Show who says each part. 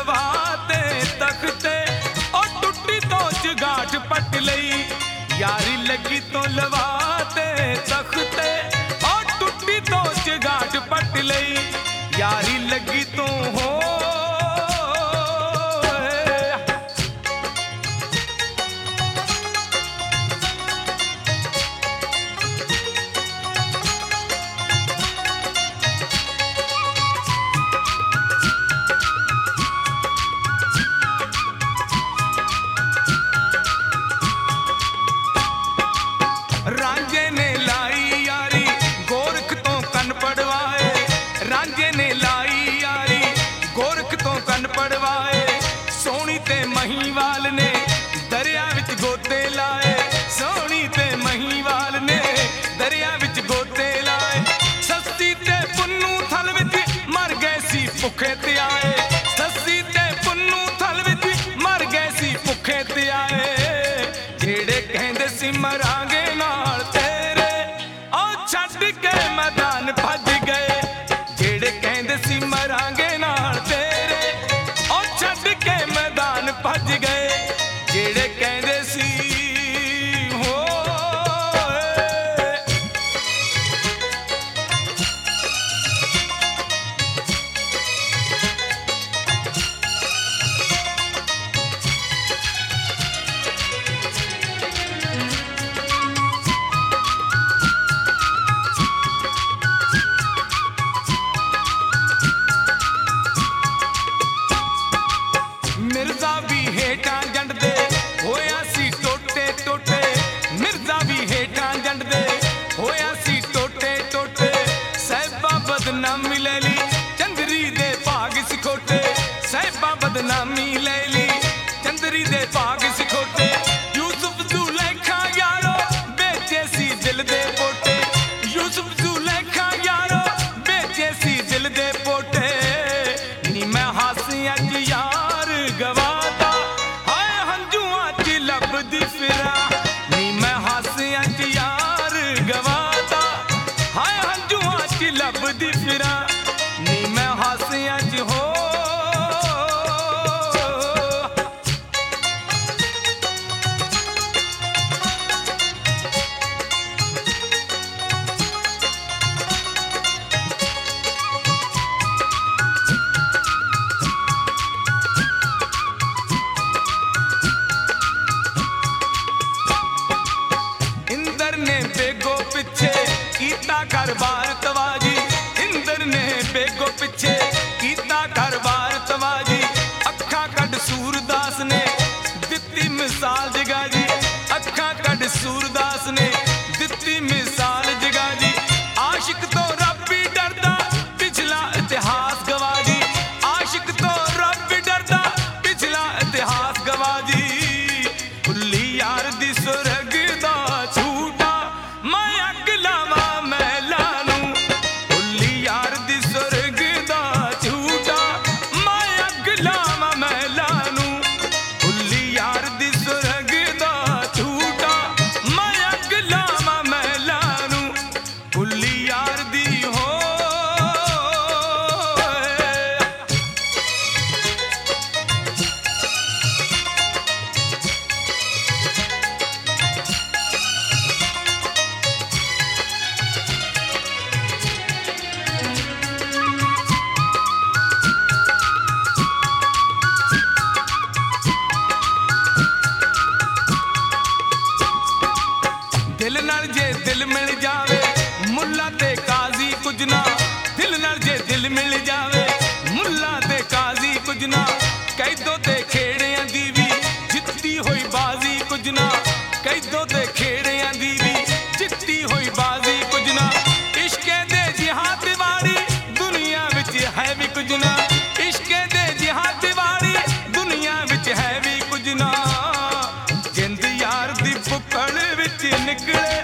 Speaker 1: ਲਵਾਤੇ ਤਖਤੇ ਉਹ ਟੁੱਟੀ ਤੋਂ ਚਗਾਠ ਪੱਟ ਲਈ यारी लगी तो लवाते तखते और टुट्टी तो चगाट पट लई यारी लगी तो हो रांझे ने लाई यारी गोरख तो कन पड़वाए रांझे ने लाई यारी गोरख तो कन पड़वाए सोनी ते महीवाल ने दरिया विच गोते लाए सोनी ते महीवाल ने दरिया विच गोते लाए सस्ती ते पुन्नू थल विच मर गए सी भुखे ते आए सस्ती ते पुन्नू थल विच मर गए सी भुखे ते आए जेड़े कहंदे सी मरांगे मैदान भज गए जेड़े कहंदे सी मरांगे नाल तेरे और छड्ड के मैदान भज गए जेड़े कहंदे सी हो मिर्जा भी हेठां जंडदे होया सी टोटे टोटे मिर्जा भी हेठां जंडदे होया सी टोटे टोटे साहिबा बदनामी ले ली चंदरी दे भाग सिखोटे साहिबा बदनामी ले ली चंदरी दे भाग सिखोटे यूसुफ जुलेखा यारो बेचे सी दिल दे पोटे यूसुफ जुलेखा यारो बेचे सी दिल दे पोटे नी मैं हासी अज यार गवाता हाय हंजुआं च लभदी फिरा नी मैं हासियां च यार गवाता हाय हंजुआं च लभदी फिरा नी मैं हासियां च हो बेगो पिछे कीता घरबार तवाजी इंदर ने बेगो पिछे कीता घरबार तवाजी अखा कड सूरदास ने दित्ती मिसाल जगाजी अखा कड सूरदास ने दित्ती मिसाल जगाजी आशिक तो रब भी डरदा पिछला इतिहास गवाजी आशिक तो रब भी डरदा पिछला इतिहास गवाजी भुल्ली यार दी सुरग दा झूठा दिल नाल जे दिल मिल जावे मुल्ला ते काजी कुछ ना दिल नाल जे दिल मिल जावे मुल्ला ते काजी कुछ ना कैदों ते खेड़ियां दी भी जित्ती होई बाजी कुछ ना कैदों ते खेड़ियां दी भी जित्ती होई बाजी कुछ ना इश्के दे जिहाद वाली दुनिया विच है भी कुछ ना इश्के दे जिहाद वाली दुनिया विच है भी कुछ ना जिंद यार दी भुक्कड़ विच निकले